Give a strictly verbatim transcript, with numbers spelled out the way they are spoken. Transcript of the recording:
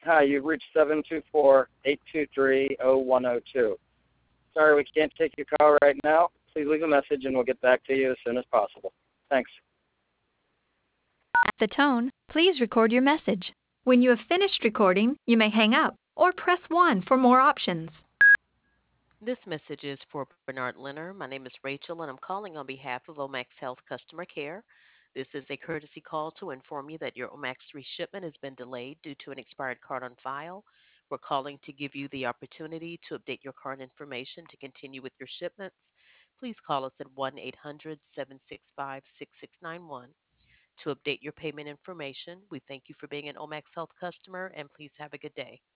Hi, you've reached seven two four, eight two three, zero one zero two. Sorry, we can't take your call right now. Please leave a message and we'll get back to you as soon as possible. Thanks. At the tone, please record your message. When you have finished recording, you may hang up or press one for more options. This message is for Bernard Leonard. My name is Rachel, and I'm calling on behalf of Omax Health Customer Care. This is a courtesy call to inform you that your Omax three shipment has been delayed due to an expired card on file. We're calling to give you the opportunity to update your card information to continue with your shipments. Please call us at one eight hundred, seven six five, six six nine one to update your payment information. We thank you for being an Omax Health customer, and please have a good day.